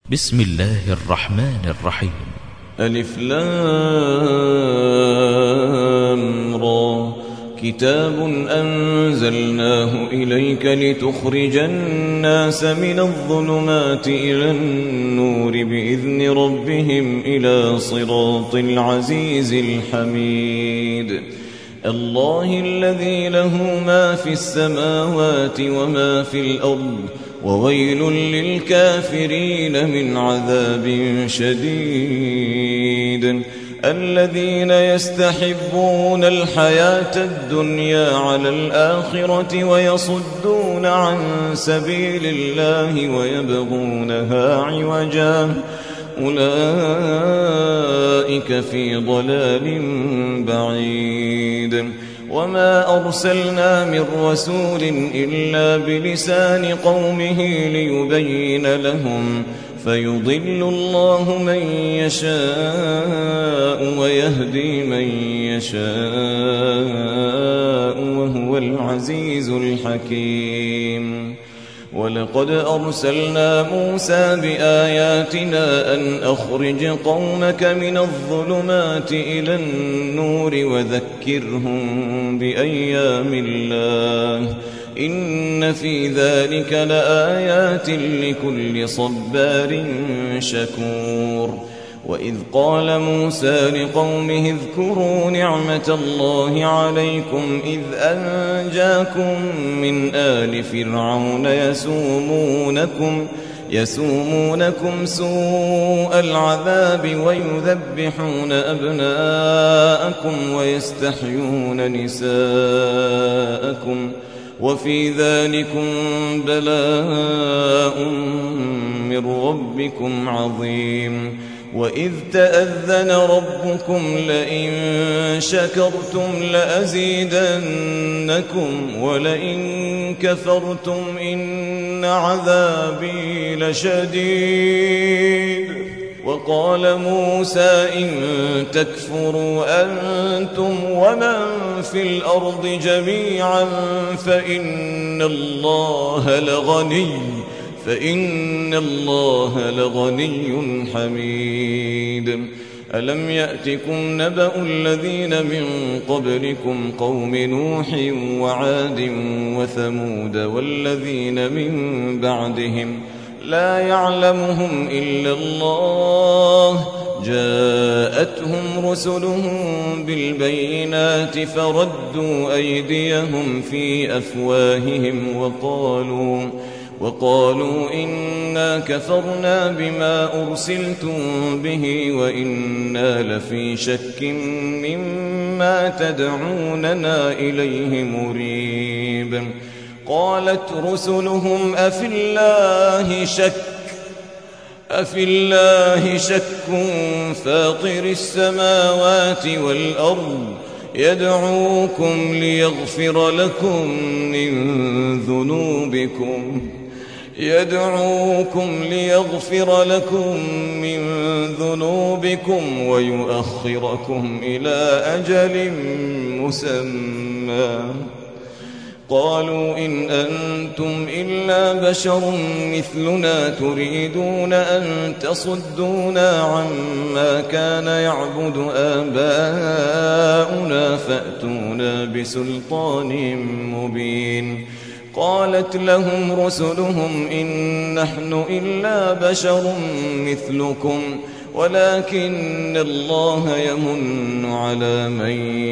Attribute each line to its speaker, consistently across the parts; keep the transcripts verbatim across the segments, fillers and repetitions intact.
Speaker 1: بسم الله الرحمن الرحيم.
Speaker 2: ألف لام را. كتاب أنزلناه إليك لتخرج الناس من الظلمات إلى النور بإذن ربهم إلى صراط العزيز الحميد. الله الذي له ما في السماوات وما في الأرض وويل للكافرين من عذاب شديد. الذين يستحبون الحياة الدنيا على الآخرة ويصدون عن سبيل الله ويبغونها عوجا أولئك في ضلال بعيد. وما أرسلنا من رسول إلا بلسان قومه ليبين لهم فيضل الله من يشاء ويهدي من يشاء وهو العزيز الحكيم. ولقد أرسلنا موسى بآياتنا أن أخرج قومك من الظلمات إلى النور وذكرهم بأيام الله إن في ذلك لآيات لكل صبار شكور. وإذ قال موسى لقومه اذكروا نعمة الله عليكم إذ أنجاكم من آل فرعون يسومونكم يسومونكم سوء العذاب ويذبحون أبناءكم ويستحيون نساءكم وفي ذلكم بلاء من ربكم عظيم. وإذ تأذن ربكم لئن شكرتم لأزيدنكم ولئن كفرتم إن عذابي لشديد. وقال موسى إن تكفروا أنتم ومن في الأرض جميعا فإن الله لغني فإن الله لغني حميد. ألم يأتكم نبأ الذين من قبلكم قوم نوح وعاد وثمود والذين من بعدهم لا يعلمهم إلا الله جاءتهم رسلهم بالبينات فردوا أيديهم في أفواههم وقالوا وقالوا إنا كفرنا بما أرسلتم به وإنا لفي شك مما تدعوننا إليه مريب. قالت رسلهم أفي الله شك أفي الله شك فاطر السماوات والأرض يدعوكم ليغفر لكم من ذنوبكم يدعوكم ليغفر لكم من ذنوبكم ويؤخركم إلى أجل مسمى. قالوا إن أنتم إلا بشر مثلنا تريدون أن تصدونا عما كان يعبد آباؤنا فأتونا بسلطان مبين. قالت لهم رسلهم إن نحن إلا بشر مثلكم ولكن الله يمن على من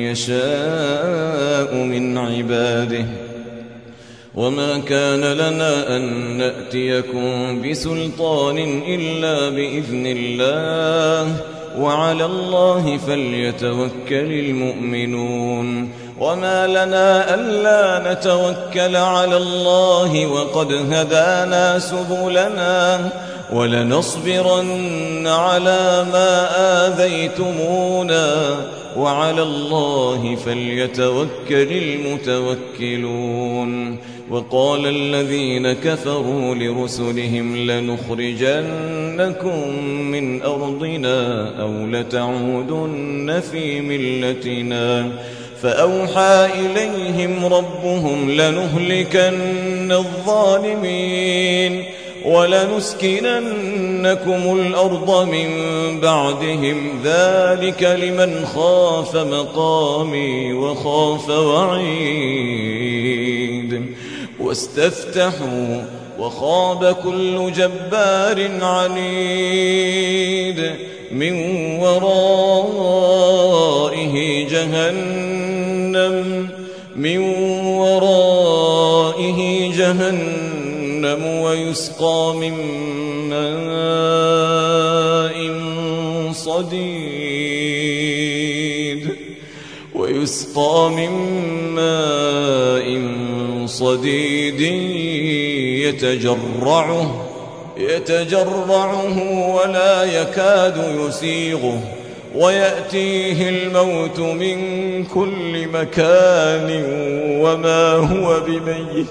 Speaker 2: يشاء من عباده وما كان لنا أن نأتيكم بسلطان إلا بإذن الله وعلى الله فليتوكل المؤمنون. وما لنا ألا نتوكل على الله وقد هدانا سبلنا ولنصبرن على ما آذيتمونا وعلى الله فليتوكل المتوكلون. وقال الذين كفروا لرسلهم لنخرجنكم من أرضنا أو لتعودن في ملتنا فأوحى إليهم ربهم لنهلكن الظالمين ولنسكننكم الأرض من بعدهم ذلك لمن خاف مقامي وخاف وعيد واستفتحوا وخاب كل جبار عنيد من ورائه جهنم من ورائه جهنم ويسقى من ماء صديد ويسقى من ماء صديد يتجرعه يتجرعه ولا يكاد يسيغه ويأتيه الموت من كل مكان وما هو بميت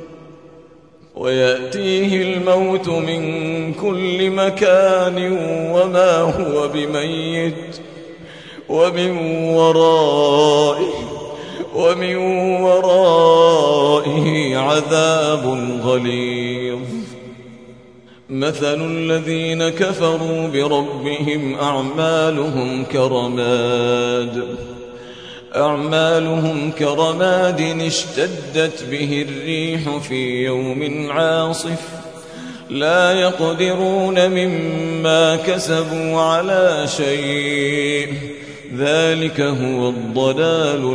Speaker 2: ويأتيه الموت من كل مكان وما هو بميت ومن ورائه ومن ورائه عذاب غليظ مثل الذين كفروا بربهم أعمالهم كرماد أعمالهم كرماد اشتدت به الريح في يوم عاصف لا يقدرون مما كسبوا على شيء ذلك هو الضلال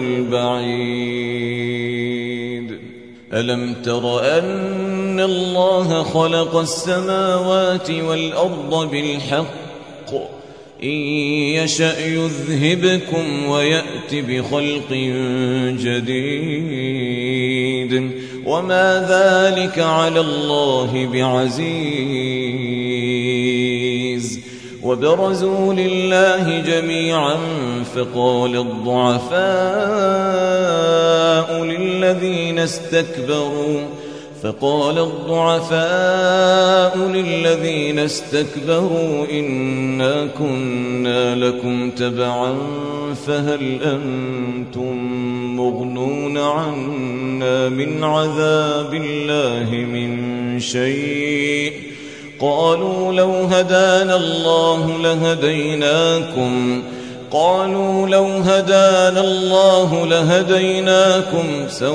Speaker 2: البعيد ألم تر أن الله خلق السماوات والأرض بالحق إن يشأ يذهبكم ويأت بخلق جديد وما ذلك على الله بعزيز وبرزوا لله جميعا فقال الضعفاء للذين استكبروا فقال الضعفاء للذين استكبروا إنا كنا لكم تبعا فهل أنتم مغنون عنا من عذاب الله من شيء قالوا لو هدانا الله لهديناكم قالوا لو هدانا الله لهديناكم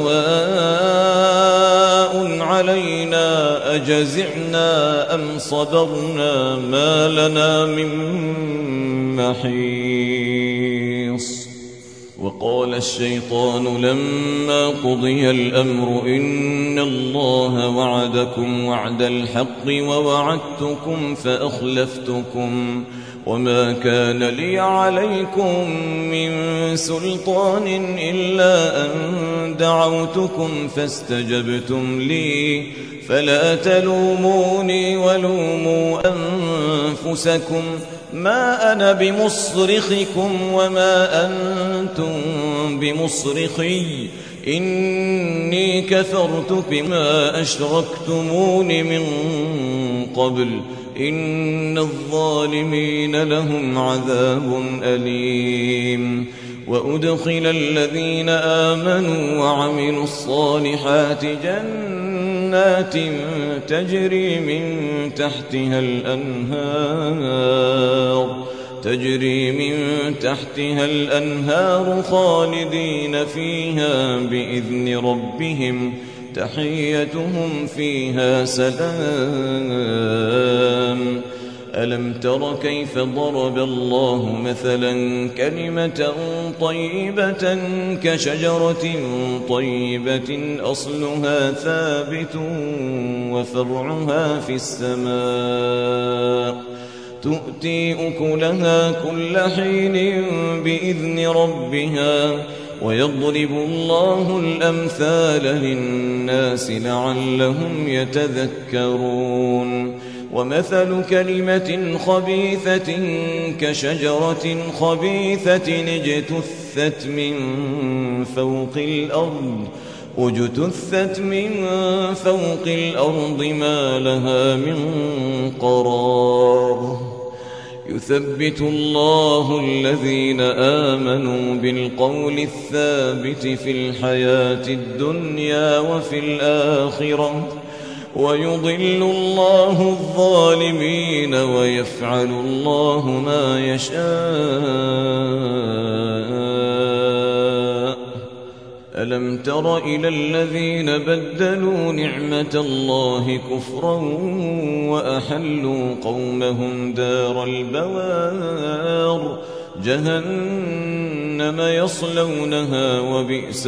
Speaker 2: سواء علينا أجزعنا أم صبرنا ما لنا من محيص وقال الشيطان لما قضي الأمر إن الله وعدكم وعد الحق ووعدتكم فأخلفتكم وما كان لي عليكم من سلطان إلا أن دعوتكم فاستجبتم لي فلا تلوموني ولوموا أنفسكم ما أنا بمصرخكم وما أنتم بمصرخي إني كفرت بما أشركتمون من قبل إن الظالمين لهم عذاب أليم وأدخل الذين آمنوا وعملوا الصالحات جنات تجري من تحتها الأنهار تجري من تحتها الأنهار خالدين فيها بإذن ربهم تحيتهم فيها سلام ألم تر كيف ضرب الله مثلا كلمة طيبة كشجرة طيبة أصلها ثابت وفرعها في السماء تؤتي أكلها كل حين بإذن ربها ويضرب الله الأمثال للناس لعلهم يتذكرون ومثل كلمة خبيثة كشجرة خبيثة اجتثت من فوق الأرض اجتثت من فوق الأرض ما لها من قرار يثبت الله الذين آمنوا بالقول الثابت في الحياة الدنيا وفي الآخرة ويضل الله الظالمين ويفعل الله ما يشاء. ألم تر إلى الذين بدلوا نعمة الله كفرا وأحلوا قومهم دار البوار جهنم يصلونها وبئس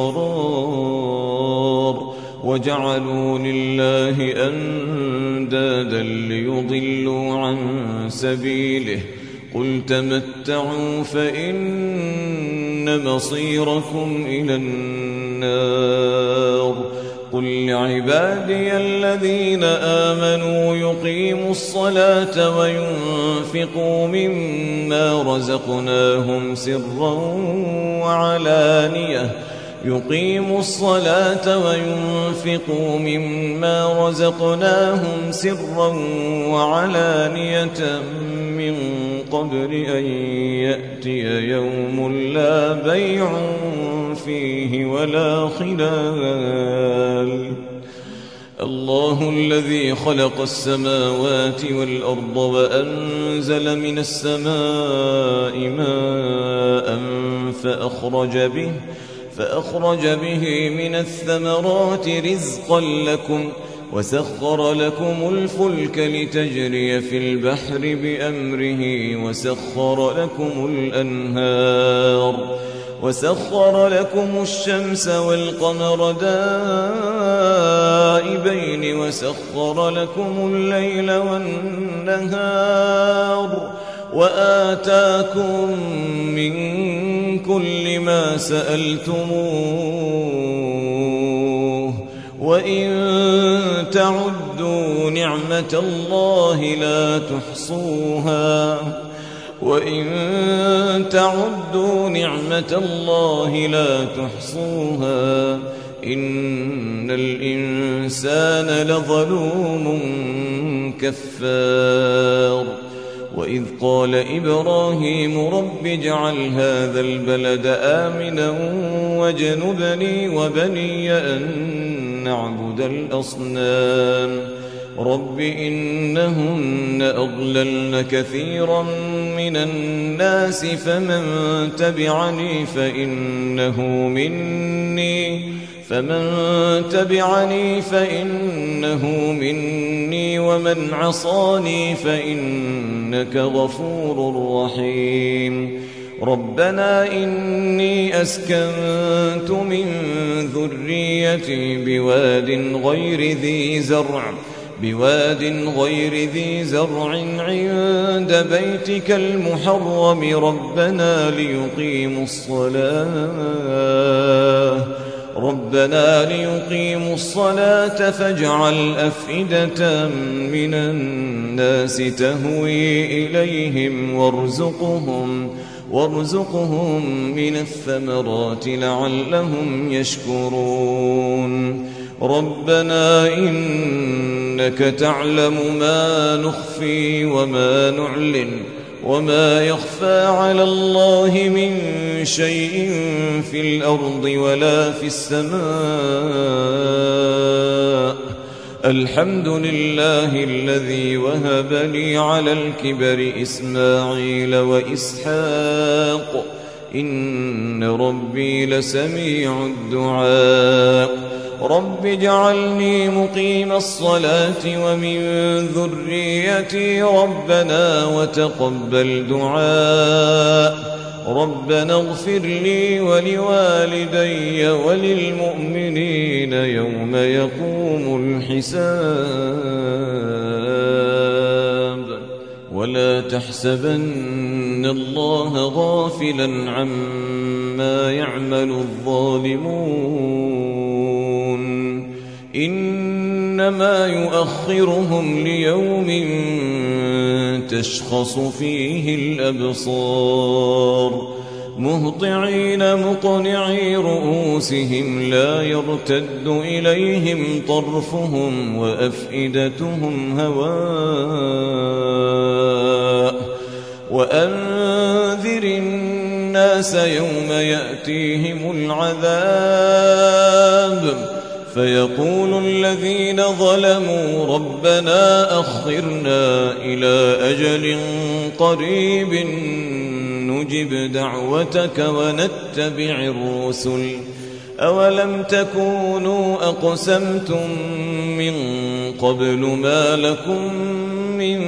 Speaker 2: القرار. وجعلوا لله أندادا ليضلوا عن سبيله قل تمتعوا فإن مصيركم إلى النار. قل لعبادي الذين آمنوا يقيموا الصلاة وينفقوا مما رزقناهم سرا وعلانية يقيموا الصلاة وينفقوا مما رزقناهم سرا وعلانية من قبل أن يأتي يوم لا بيع فيه ولا خلال. الله الذي خلق السماوات والأرض وأنزل من السماء ماء فأخرج به فأخرج به من الثمرات رزقا لكم وسخر لكم الفلك لتجري في البحر بأمره وسخر لكم الأنهار وسخر لكم الشمس والقمر دائبين وسخر لكم الليل والنهار وآتاكم من كل ما سألتموه وإن تعدوا نعمة الله لا تحصوها وإن تعدوا نعمة الله لا تحصوها إن الإنسان لظلوم كفار. وإذ قال إبراهيم رب اجعل هذا البلد آمنا واجنبني وبني أن نعبد الأصنام رب إنهن أضللن كثيرا من الناس فمن تبعني فإنه مني فمن تبعني فإنه مني ومن عصاني فإنك غفور رحيم. ربنا إني أسكنت من ذريتي بواد غير ذي زرع بواد غير ذي زرع عند بيتك المحرم ربنا ليقيموا الصلاة ربنا ليقيموا الصلاة فاجعل أفئدة من الناس تهوي إليهم وارزقهم وارزقهم من الثمرات لعلهم يشكرون. ربنا إنك تعلم ما نخفي وما نعلن وما يخفى على الله من شيء في الأرض ولا في السماء. الحمد لله الذي وهب لي على الكبر إسماعيل وإسحاق إن ربي لسميع الدعاء. رب اجعلني مقيم الصلاة ومن ذريتي ربنا وتقبل دعاء. ربنا اغفر لي ولوالدي وللمؤمنين يوم يقوم الحساب. ولا تحسبن الله غافلا عما يعمل الظالمون إنما يؤخرهم ليوم تشخص فيه الأبصار مهطعين مقنعي رؤوسهم لا يرتد إليهم طرفهم وأفئدتهم هواء. وأنذر الناس يوم يأتيهم العذاب فيقول الذين ظلموا ربنا أخرنا إلى أجل قريب نجب دعوتك ونتبع الرسل أولم تكونوا أقسمتم من قبل ما لكم من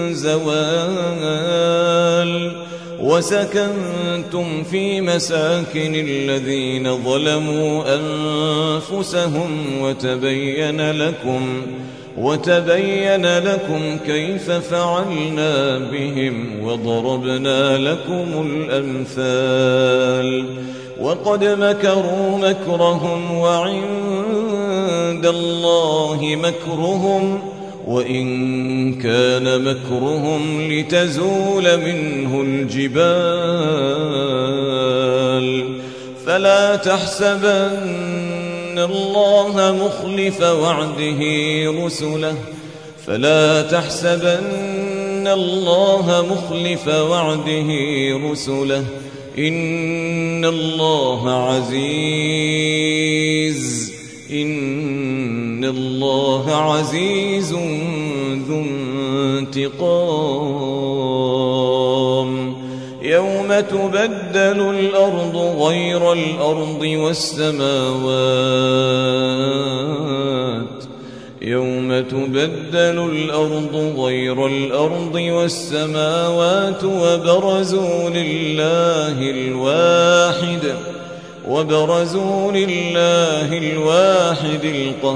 Speaker 2: زوال وسكنتم في مساكن الذين ظلموا أنفسهم وتبين لكم وتبين لكم كيف فعلنا بهم وضربنا لكم الأمثال وقد مكروا مكرهم وعند الله مكرهم وإن كان مكرهم لتزول منه الجبال فلا تحسبن الله مخلف وعده رسله فلا تحسبن الله مخلف وعده رسله إن الله عزيز إن الله عزيز ذو انتقام يوم تبدل الأرض غير الأرض والسماوات يوم تبدل الأرض غير الأرض والسماوات وبرزوا لله الواحد وبرزوا لله الواحد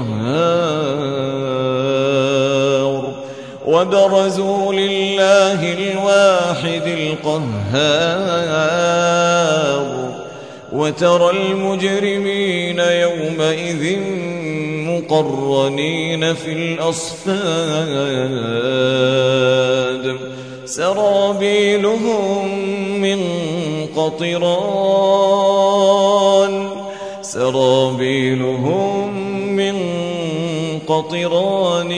Speaker 2: القهار وبرزوا لله الواحد القهار وترى المجرمين يومئذ مقرنين في الأصفاد سرابيلهم من قطران سرابيلهم من قطران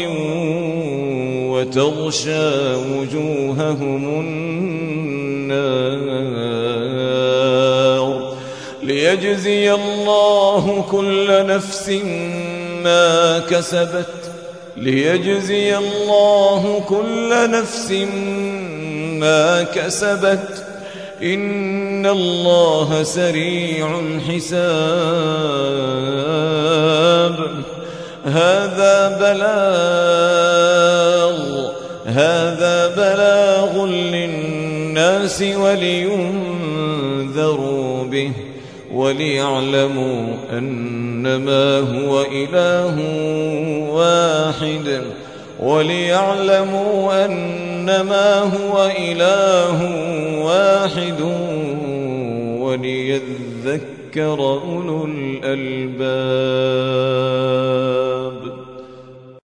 Speaker 2: وتغشى وجوههم النار ليجزي الله كل نفس ما كسبت ليجزي الله كل نفس ما كسبت إن الله سريع الحساب هذا بلاغ هذا بلاغ للناس ولينذروا به وليعلموا أنما هو إله واحد وليعلموا أنما هو إله واحد وليذكر أولو الألباب.